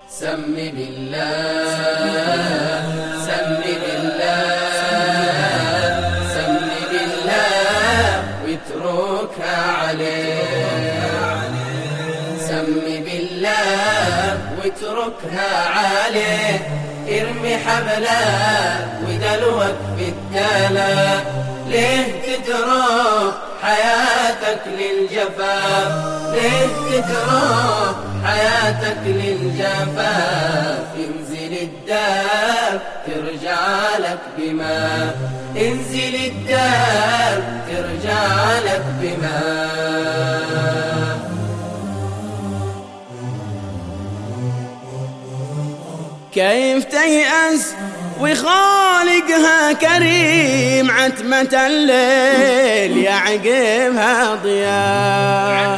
سم بالله سم بالله سم بالله واتركها عليه سم بالله واتركها عليه ارمي حبله ودلوك في الدلا ليه تترك حياتك للجفاف ليه تترك حياتك للجفاف انزل الدار ترجع لك بما انزل الدار ترجع لك بما كيف تيأس وخالقها كريم عتمة الليل يعقبها ضياء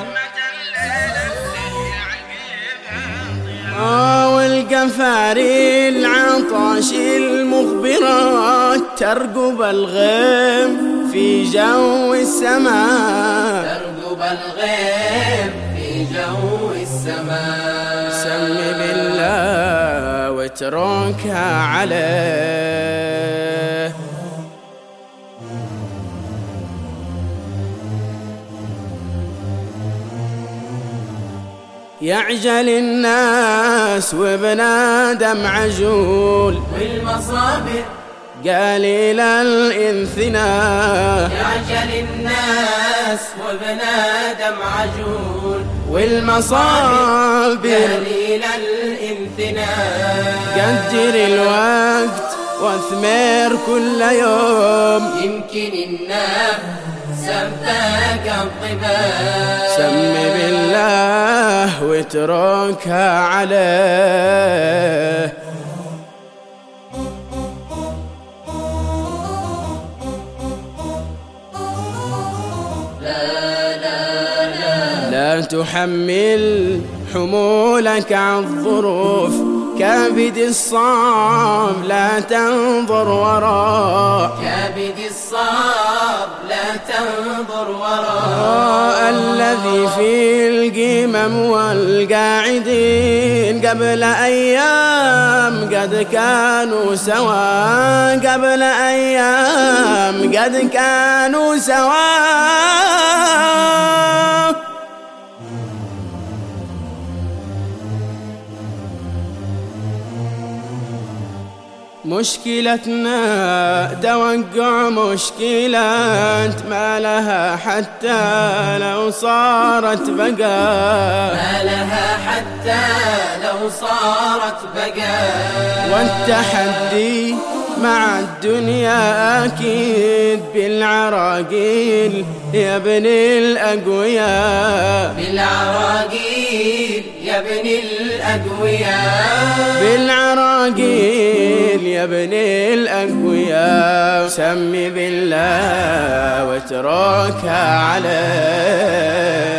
والقفاري العطاش المخبرات ترقب الغيم في جو السماء ترقب الغيم في جو السماء سم بالله واتركها عليه يعجل الناس وابن آدم عجول والمصابر قليل الانثناء يعجل الناس وابن آدم عجول والمصابر قليل الانثناء قدر الوقت واثمر كل يوم يمكن الناب سباك الضباب سم بالله واتركها عليه لا تحمل حمولك عالظروف كابد الصعب لا تنظر وراء كابد الصعب لا تنظر وراء الذي في القمم والقاعدين قبل أيام قد كانوا سوا قبل أيام قد كانوا سوا مشكلتنا توقع مشكلات ما لها حتى لو صارت بقى ما لها حتى لو صارت بقى والتحدي مع الدنيا أكيد بالعراقيل يا ابن الأقوياء بالعراقيل يا ابن الأقوياء بالعراقيل يا ابن الأقوياء سم بالله واتركها عليه